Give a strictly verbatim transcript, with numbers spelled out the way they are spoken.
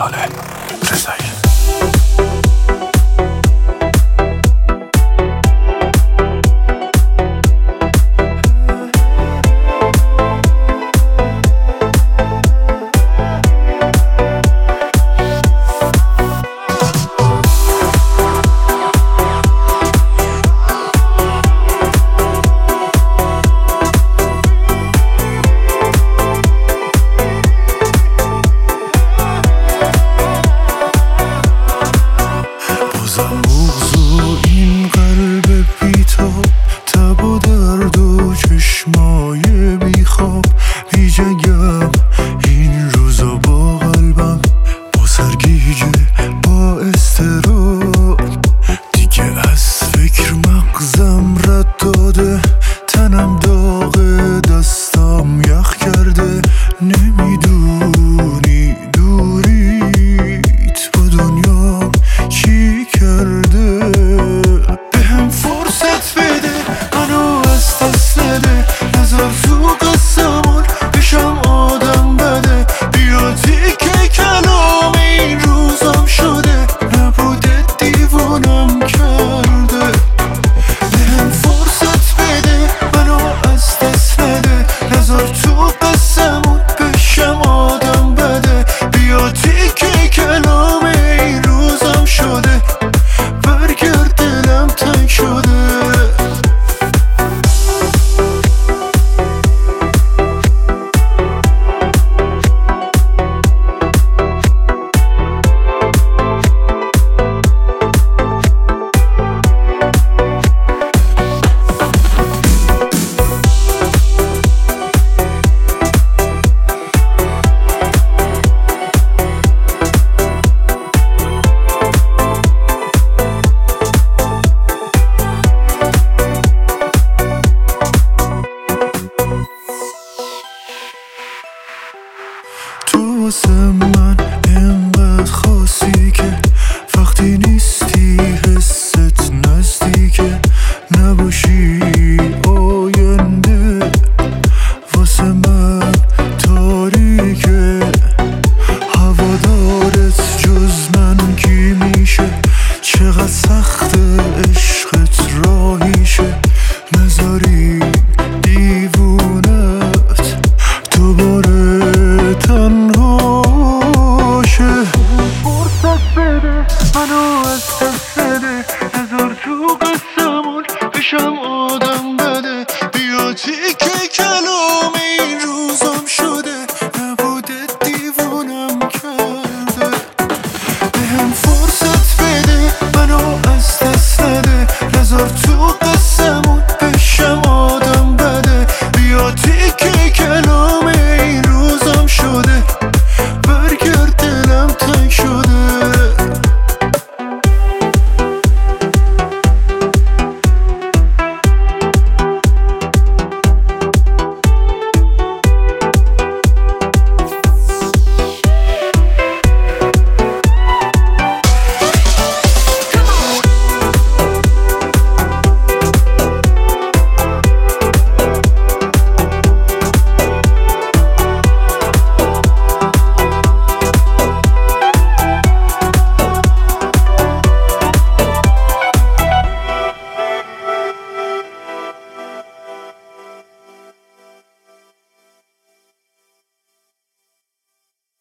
ساله رضایی. بغض این قلب بی‌تاب، تب و درد و چشمای بیخواب، بی جنگم این روزا با قلبم، با سرگیجه با استراب، دیگه از فکر مغزم رد داده، تنم داغه دستم یخ کرده، نمیدونی دوریت با دنیام چی کرده. بهم فرصت بده منو از دست نده، نذار تو قصمون بشم آدم بده، بیا تیکه کلام این روزم شده، نبوده دیوونم کرده. بهم فرصت بده منو از دست نده، نذار تو قصمون بشم آدم بده، بیا تیکه کلام این روزم شده، برگرد دلم تنگ شده. تو واسه من